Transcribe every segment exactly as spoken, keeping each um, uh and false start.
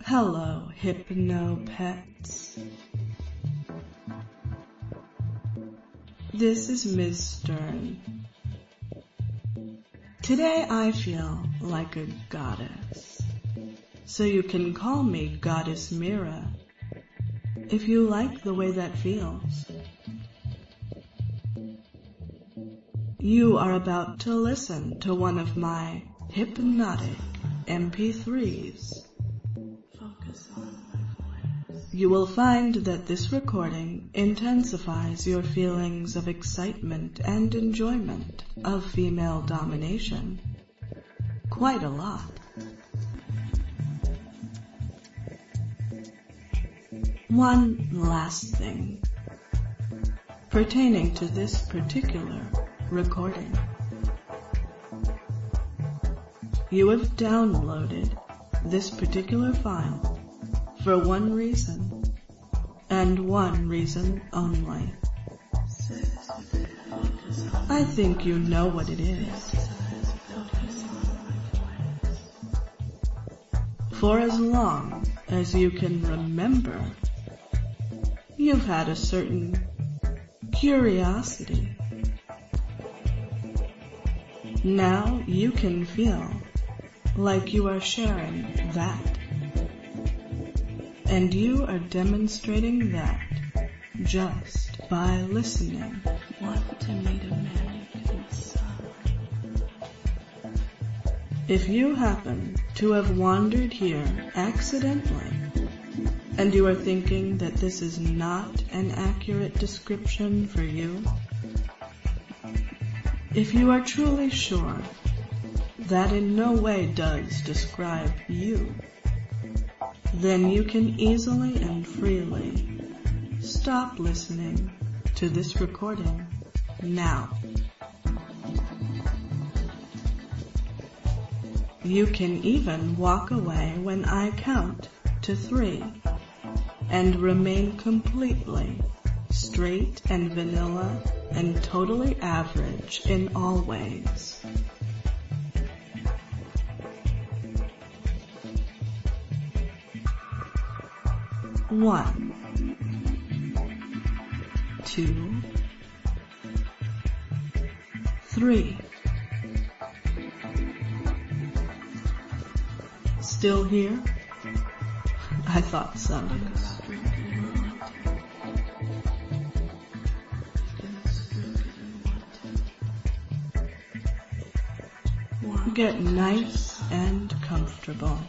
Hello, Hypno-Pets. This is Miz Stern. Today I feel like a goddess, so you can call me Goddess Mira if you like the way that feels. You are about to listen to one of my hypnotic M P threes. Focus on my voice. You will find that this recording intensifies your feelings of excitement and enjoyment of female domination quite a lot. One last thing pertaining to this particular recording. You have downloaded this particular file for one reason, and one reason only. I think you know what it is. For as long as you can remember, you've had a certain curiosity. Now you can feel like you are sharing that. And you are demonstrating that just by listening. Want to meet a mannequin son? If you happen to have wandered here accidentally, and you are thinking that this is not an accurate description for you, if you are truly sure that in no way does describe you, then you can easily and freely stop listening to this recording now. You can even walk away when I count to three and remain completely straight and vanilla and totally average in all ways. One, two, three. Still here? I thought so. Get nice and comfortable.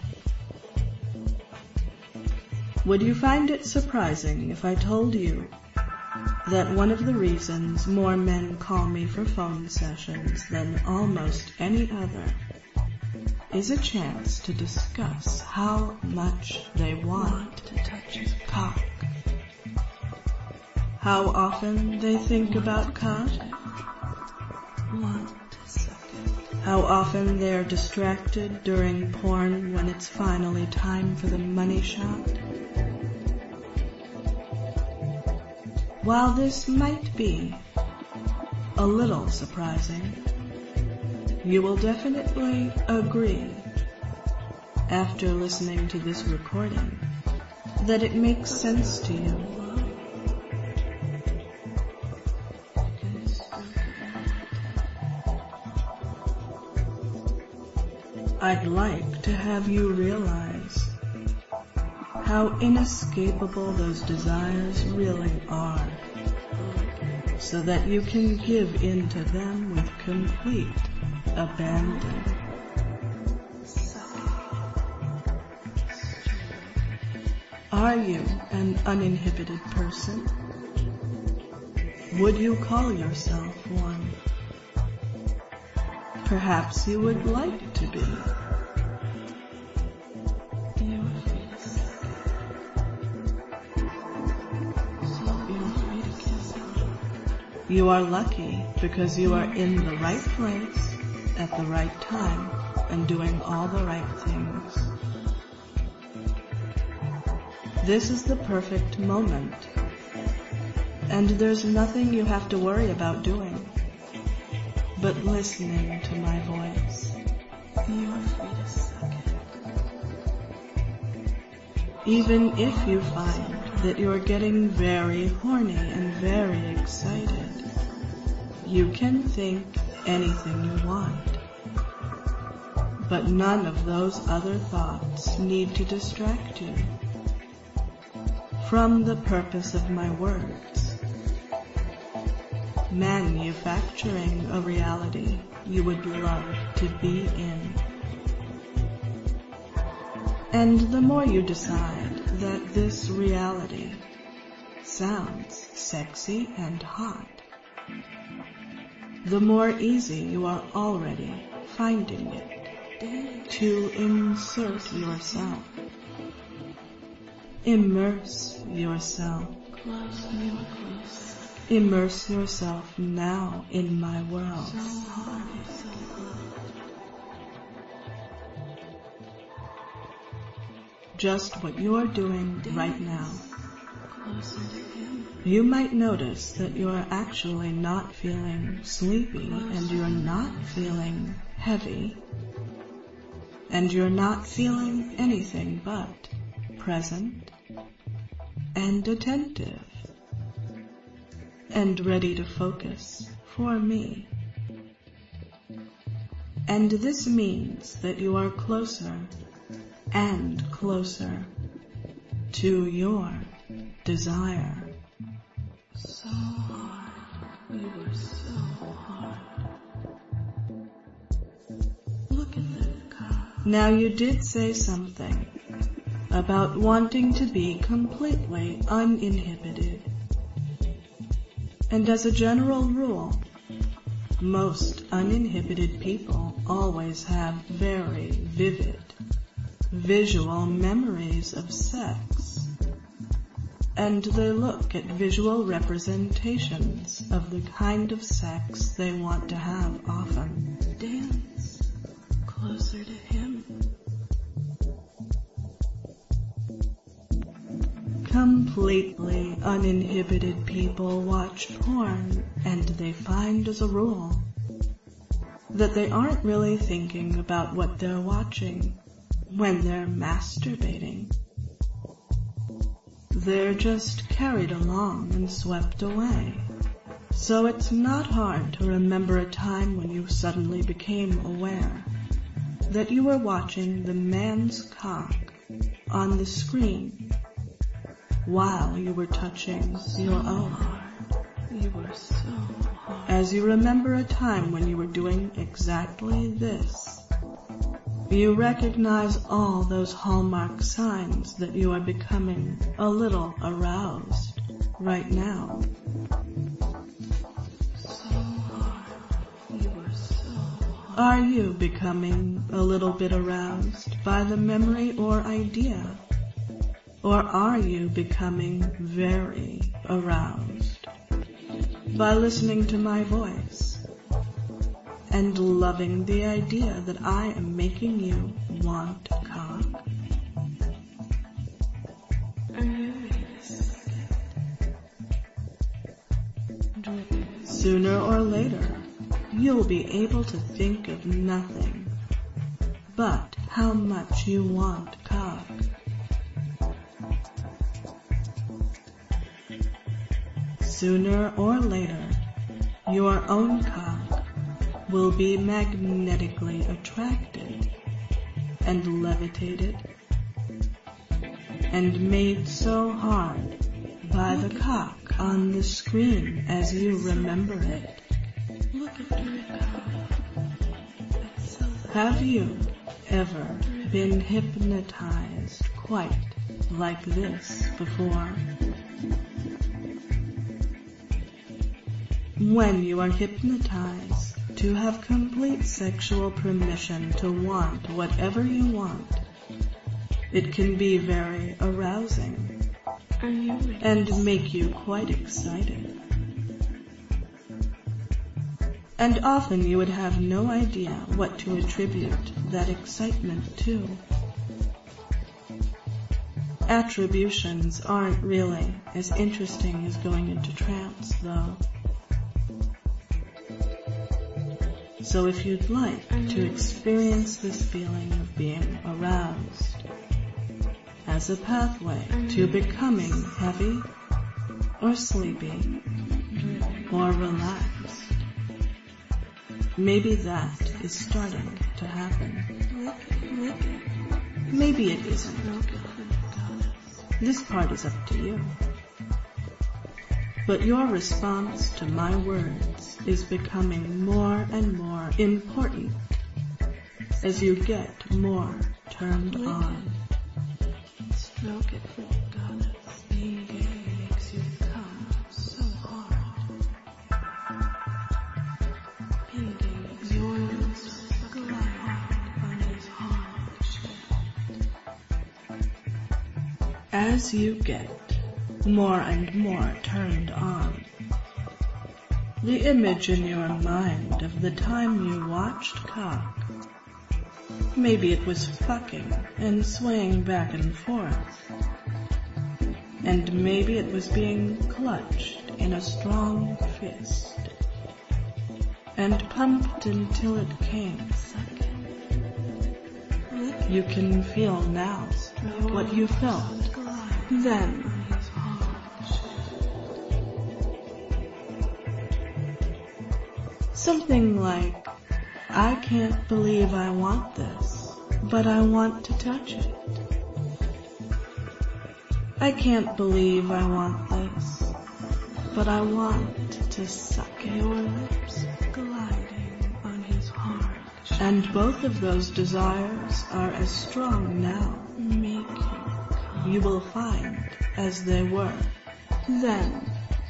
Would you find it surprising if I told you that one of the reasons more men call me for phone sessions than almost any other is a chance to discuss how much they want to touch his cock, how often they think about cock, how often they're distracted during porn when it's finally time for the money shot. While this might be a little surprising, you will definitely agree, after listening to this recording, that it makes sense to you. I'd like to have you realize how inescapable those desires really are, so that you can give in to them with complete abandon. Are you an uninhibited person? Would you call yourself one? Perhaps you would like to be. You are lucky because you are in the right place at the right time and doing all the right things. This is the perfect moment, and there's nothing you have to worry about doing but listening to my voice. You are free to suck it. Even if you find that you're getting very horny and very excited, you can think anything you want. But none of those other thoughts need to distract you from the purpose of my words, manufacturing a reality you would love to be in. And the more you decide that this reality sounds sexy and hot, the more easy you are already finding it to insert yourself. Immerse yourself. Immerse yourself now in my world. Just what you're doing right now. You might notice that you're actually not feeling sleepy, and you're not feeling heavy, and you're not feeling anything but present and attentive and ready to focus for me. And this means that you are closer and closer to your desire. So hard. You were so hard. Look at that car. Now you did say something about wanting to be completely uninhibited. And as a general rule, most uninhibited people always have very vivid visual memories of sex, and they look at visual representations of the kind of sex they want to have often. Dance closer to him. Completely uninhibited people watch porn, and they find as a rule that they aren't really thinking about what they're watching when they're masturbating. They're just carried along and swept away. So it's not hard to remember a time when you suddenly became aware that you were watching the man's cock on the screen while you were touching your own. You were so hard. As you remember a time when you were doing exactly this, you recognize all those hallmark signs that you are becoming a little aroused right now. So hard. You were so hard. Are you becoming a little bit aroused by the memory or idea? Or are you becoming very aroused by listening to my voice and loving the idea that I am making you want cock? Are you ready to suck it? Sooner or later, you'll be able to think of nothing but how much you want cock. Sooner or later, your own cock will be magnetically attracted and levitated and made so hard by the cock on the screen as you remember it. Look at your cock. Have you ever been hypnotized quite like this before? When you are hypnotized to have complete sexual permission to want whatever you want, it can be very arousing and make you quite excited. And often you would have no idea what to attribute that excitement to. Attributions aren't really as interesting as going into trance, though. So if you'd like to experience this feeling of being aroused as a pathway to becoming heavy or sleepy or relaxed. Maybe that is starting to happen. Maybe it isn't. This part is up to you. But your response to my words is becoming more and more important as you get more turned on. Stroke it, goddess. Being gay makes you come so hard. Painting your lips glide on his hard shaft. As you get more and more turned on, the image in your mind of the time you watched cock, maybe it was fucking and swaying back and forth, and maybe it was being clutched in a strong fist and pumped until it came. You can feel now what you felt then. Something like, I can't believe I want this, but I want to touch it. I can't believe I want this, but I want to suck it. Your lips gliding on his heart. And both of those desires are as strong now. Make you, you will find as they were then.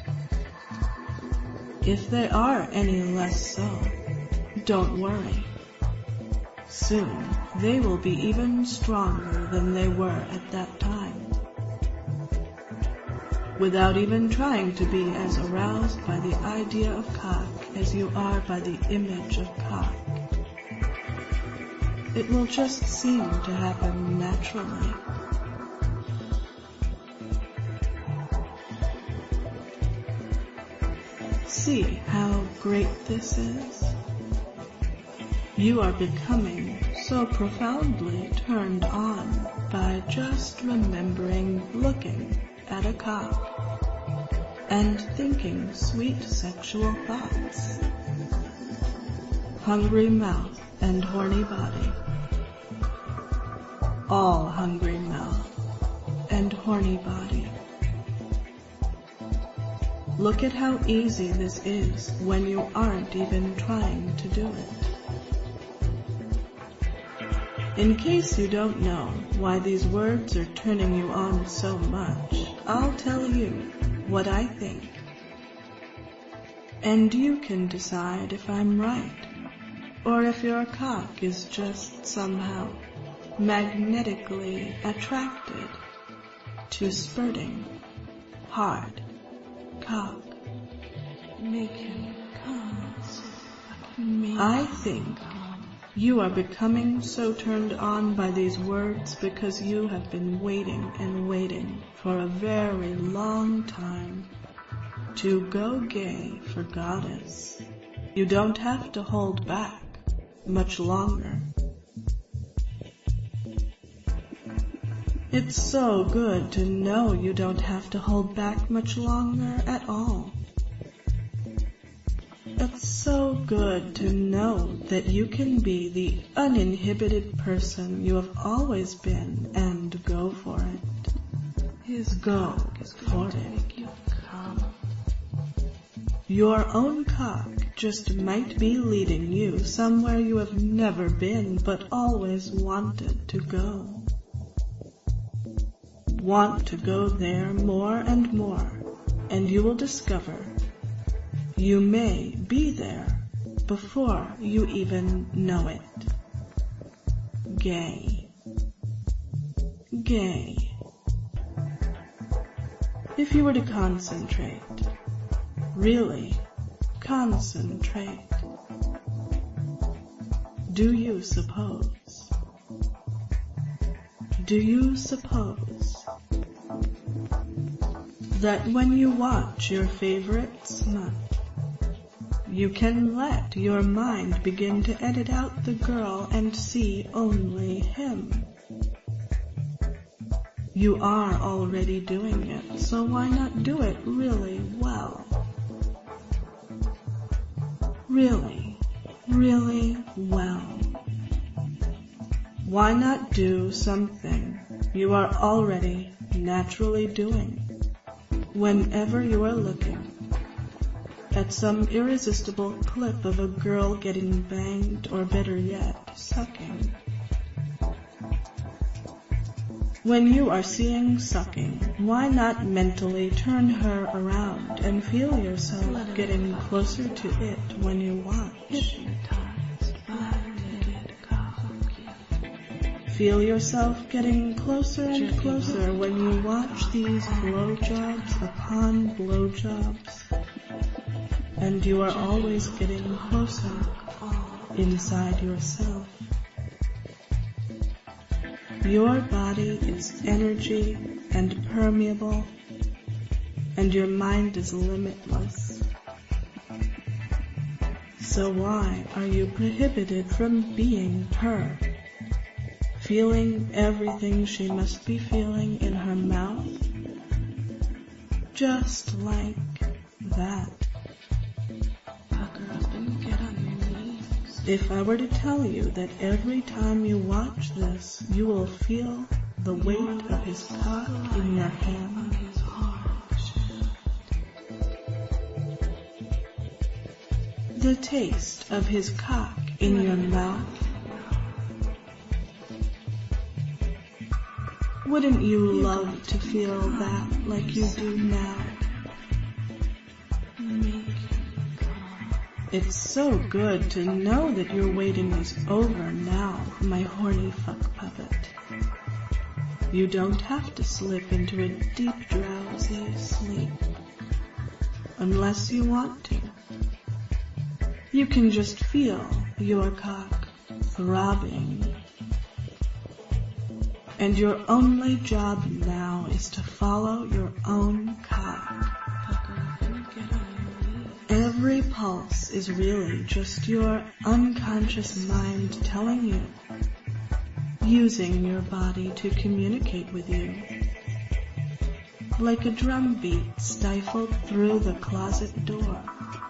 If they are any less so, don't worry. Soon they will be even stronger than they were at that time. Without even trying to be as aroused by the idea of cock as you are by the image of cock. It will just seem to happen naturally. See how great this is? You are becoming so profoundly turned on by just remembering looking at a cock and thinking sweet sexual thoughts. Hungry mouth and horny body. All hungry mouth and horny body. Look at how easy this is when you aren't even trying to do it. In case you don't know why these words are turning you on so much, I'll tell you what I think. And you can decide if I'm right, or if your cock is just somehow magnetically attracted to spurting hard cock. Make him come. Make I think you are becoming so turned on by these words because you have been waiting and waiting for a very long time to go gay for Goddess. You don't have to hold back much longer. It's so good to know you don't have to hold back much longer at all. It's so good to know that you can be the uninhibited person you have always been and go for it. His go for it. Your own cock just might be leading you somewhere you have never been but always wanted to go. Want to go there more and more, and you will discover you may be there before you even know it. Gay. Gay. If you were to concentrate, really concentrate, do you suppose? Do you suppose that when you watch your favorite smut, you can let your mind begin to edit out the girl and see only him? You are already doing it, so why not do it really well? Really, really well. Why not do something you are already naturally doing whenever you are looking at some irresistible clip of a girl getting banged, or better yet, sucking? When you are seeing sucking, why not mentally turn her around and feel yourself getting closer to it when you watch? Feel yourself getting closer and closer when you watch these blowjobs upon blowjobs, and you are always getting closer inside yourself. Your body is energy and permeable, and your mind is limitless. So why are you prohibited from being her, feeling everything she must be feeling in her mouth? Just like that. Pucker up and get on your knees. If I were to tell you that every time you watch this, you will feel the weight of his cock in your hand, the taste of his cock in your mouth, wouldn't you love to feel that like you do now? It's so good to know that your waiting is over now, my horny fuck puppet. You don't have to slip into a deep drowsy sleep unless you want to. You can just feel your cock throbbing. And your only job now is to follow your own cock. Every pulse is really just your unconscious mind telling you, using your body to communicate with you. Like a drum beat stifled through the closet door.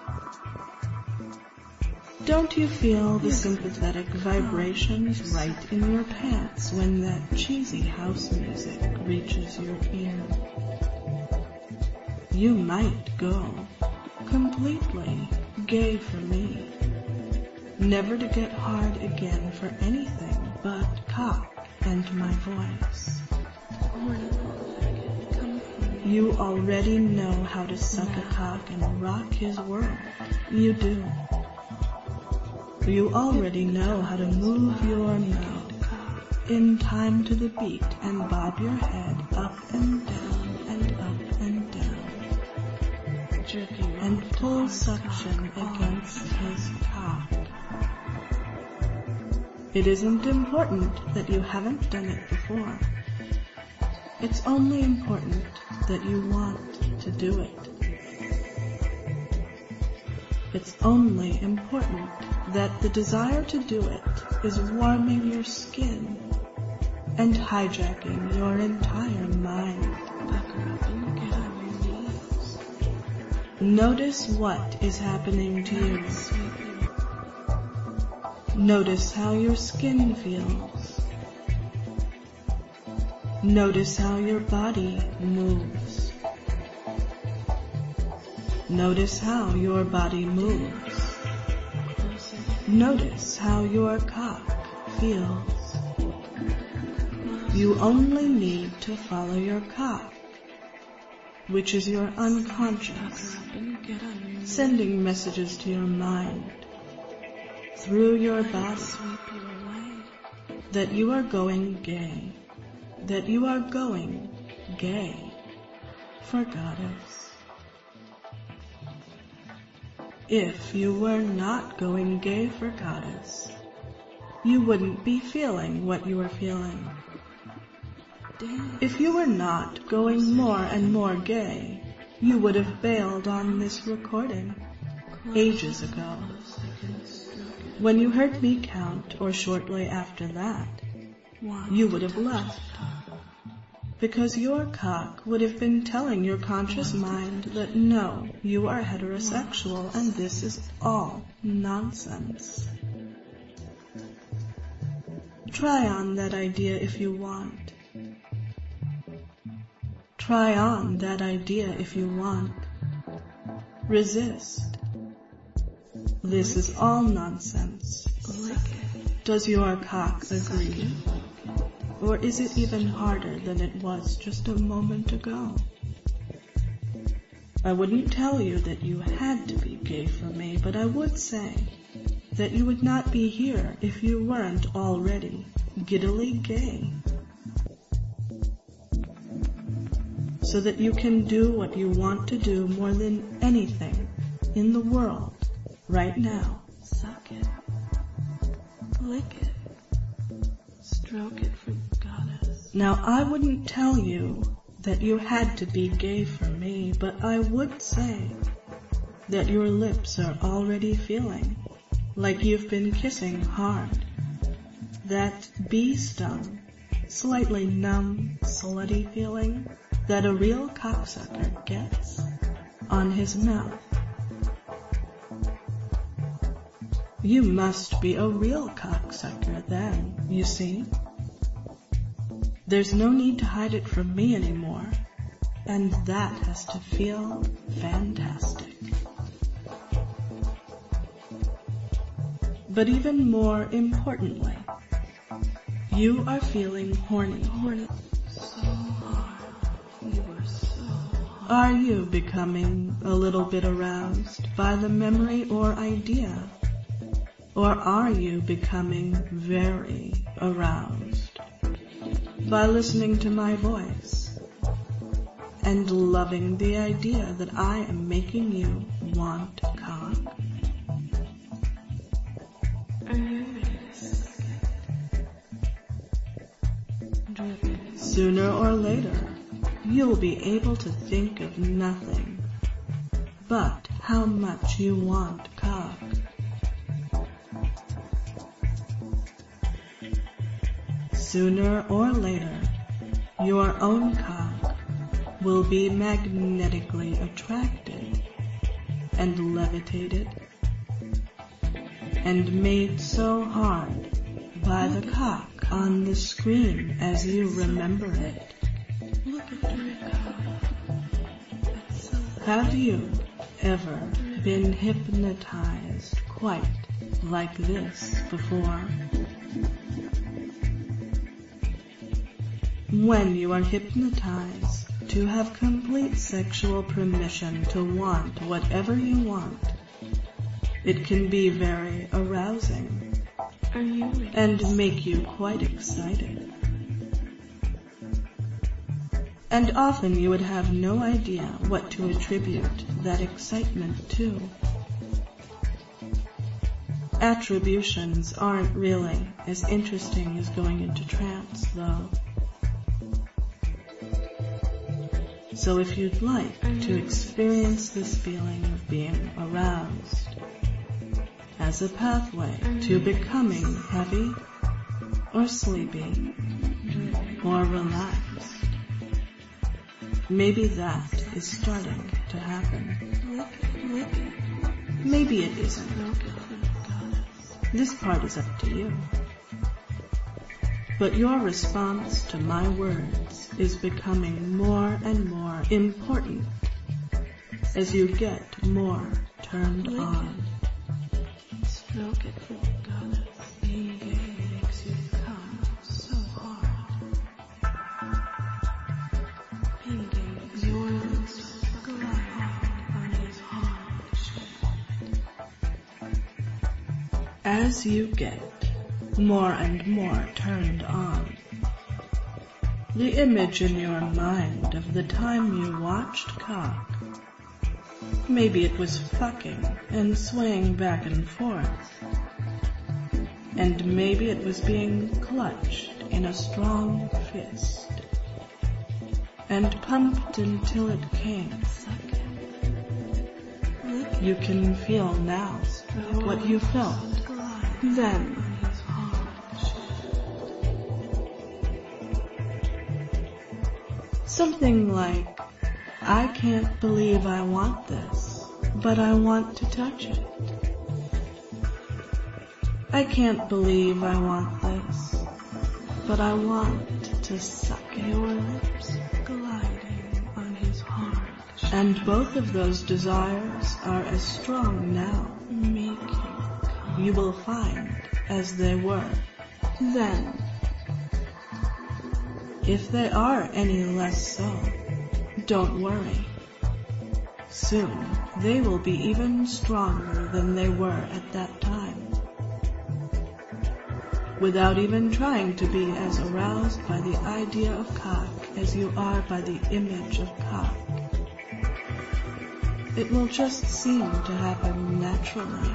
Don't you feel the sympathetic vibrations right in your pants when that cheesy house music reaches your ear? You might go completely gay for me, never to get hard again for anything but cock and my voice. You already know how to suck a cock and rock his world. You do. You already know how to move your mouth in time to the beat and bob your head up and down and up and down, jerking and pull suction against his cock. It isn't important that you haven't done it before. It's only important that you want to do it. It's only important that the desire to do it is warming your skin and hijacking your entire mind. Pucker up and get on your knees. Notice what is happening to you. Notice how your skin feels. Notice how your body moves. Notice how your body moves. Notice how your cock feels. You only need to follow your cock, which is your unconscious, sending messages to your mind through your body that you are going gay, that you are going gay for Goddess. If you were not going gay for Goddess, you wouldn't be feeling what you are feeling. If you were not going more and more gay, you would have bailed on this recording ages ago. When you heard me count, or shortly after that, you would have left. because your cock would have been telling your conscious mind that no, you are heterosexual and this is all nonsense. Try on that idea if you want. Try on that idea if you want. Resist. This is all nonsense. Does your cock agree? Or is it even harder than it was just a moment ago? I wouldn't tell you that you had to be gay for me, but I would say that you would not be here if you weren't already giddily gay. So that you can do what you want to do more than anything in the world right now. Suck it. Lick it. Stroke it for goddess. Now, I wouldn't tell you that you had to be gay for me, but I would say that your lips are already feeling like you've been kissing hard. That bee-stung, slightly numb, slutty feeling that a real cocksucker gets on his mouth. You must be a real cocksucker then, you see. There's no need to hide it from me anymore, and that has to feel fantastic. But even more importantly, you are feeling horny. Horny. So hard. You are so hard. Are you becoming a little bit aroused by the memory or idea? Or are you becoming very aroused by listening to my voice and loving the idea that I am making you want cock? Are you ready to suck it? Sooner or later, you'll be able to think of nothing but how much you want cock. Sooner or later, your own cock will be magnetically attracted and levitated and made so hard by the cock on the screen as you remember it. Look at your cock. Have you ever been hypnotized quite like this before? When you are hypnotized to have complete sexual permission to want whatever you want, it can be very arousing and make you quite excited. And often you would have no idea what to attribute that excitement to. Attributions aren't really as interesting as going into trance, though. So if you'd like to experience this feeling of being aroused as a pathway to becoming heavy or sleepy or relaxed, maybe that is starting to happen. Maybe it isn't. This part is up to you. But your response to my words is becoming more and more important as you get more turned on. Stroke it for goddess. Being gay makes you come so hard. Being gay makes you come so hard on his hard. As you get more and more turned on, the image in your mind of the time you watched cock, maybe it was fucking and swaying back and forth, and maybe it was being clutched in a strong fist and pumped until it came. You can feel now what you felt then. Something like, I can't believe I want this, but I want to touch it. I can't believe I want this, but I want to suck your lips gliding on his heart. And both of those desires are as strong now, making you will find as they were then. If they are any less so, don't worry. Soon they will be even stronger than they were at that time. Without even trying to be as aroused by the idea of cock as you are by the image of cock. It will just seem to happen naturally.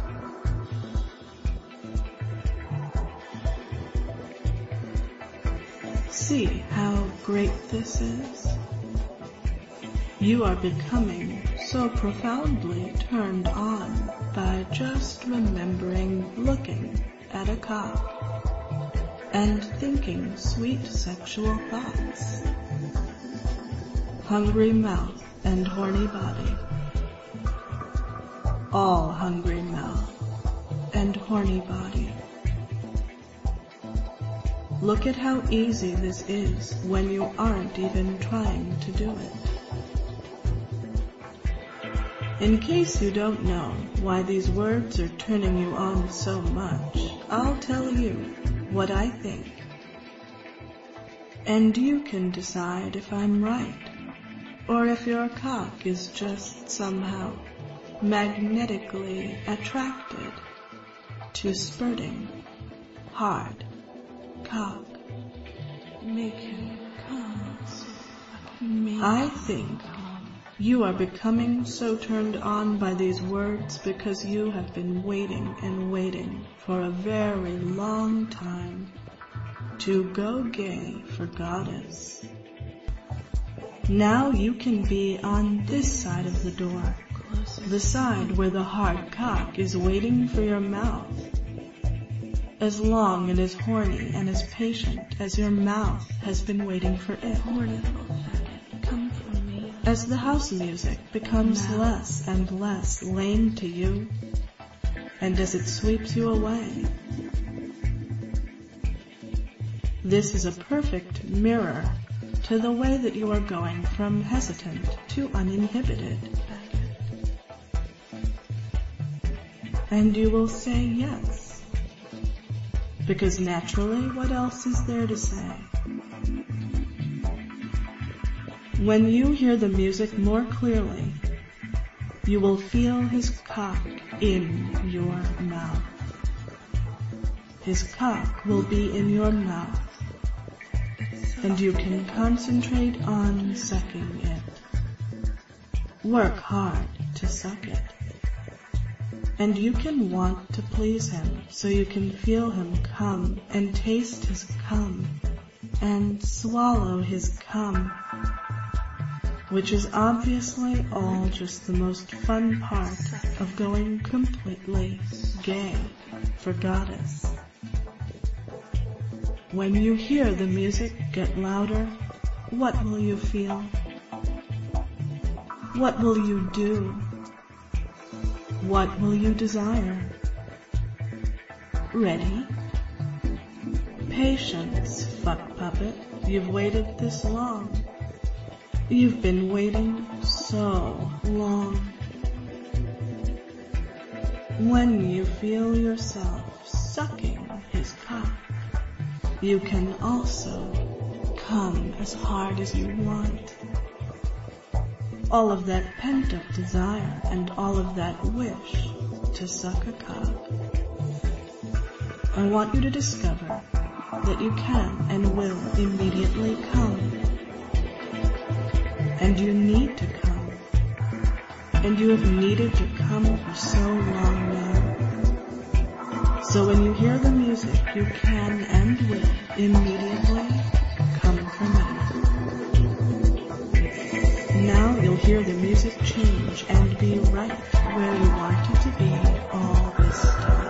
See how great this is? You are becoming so profoundly turned on by just remembering looking at a cock and thinking sweet sexual thoughts. Hungry mouth and horny body. All hungry mouth and horny body. Look at how easy this is when you aren't even trying to do it. In case you don't know why these words are turning you on so much, I'll tell you what I think. And you can decide if I'm right, or if your cock is just somehow magnetically attracted to spurting hard cock. Make him come. Make I think you are becoming so turned on by these words because you have been waiting and waiting for a very long time to go gay for Goddess. Now you can be on this side of the door, the side where the hard cock is waiting for your mouth, as long and as horny and as patient as your mouth has been waiting for it. As the house music becomes less and less lame to you, and as it sweeps you away. This is a perfect mirror to the way that you are going from hesitant to uninhibited. And you will say yes, because naturally, what else is there to say? When you hear the music more clearly, you will feel his cock in your mouth. His cock will be in your mouth, and you can concentrate on sucking it. Work hard to suck it. And you can want to please him, so you can feel him come and taste his cum and swallow his cum, which is obviously all just the most fun part of going completely gay for Goddess. When you hear the music get louder, what will you feel? What will you do? What will you desire? Ready? Patience, fuck puppet. You've waited this long. You've been waiting so long. When you feel yourself sucking his cock, you can also come as hard as you want. All of that pent-up desire and all of that wish to suck a cock. I want you to discover that you can and will immediately come. And you need to come. And you have needed to come for so long now. So when you hear the music, you can and will immediately come for me. Now you'll hear the music change and be right where you wanted to be all this time.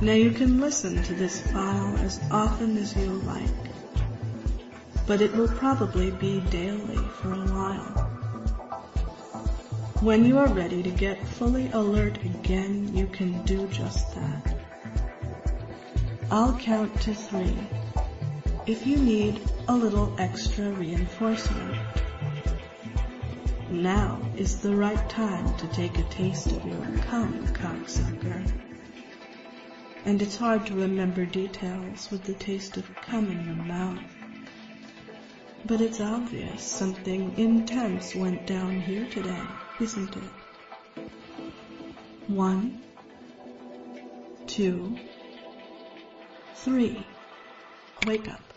Now you can listen to this file as often as you like, but it will probably be daily for a while. When you are ready to get fully alert again, you can do just that. I'll count to three if you need a little extra reinforcement. Now is the right time to take a taste of your cum, cocksucker. And it's hard to remember details with the taste of cum in your mouth. But it's obvious something intense went down here today, isn't it? One, two, three. Wake up.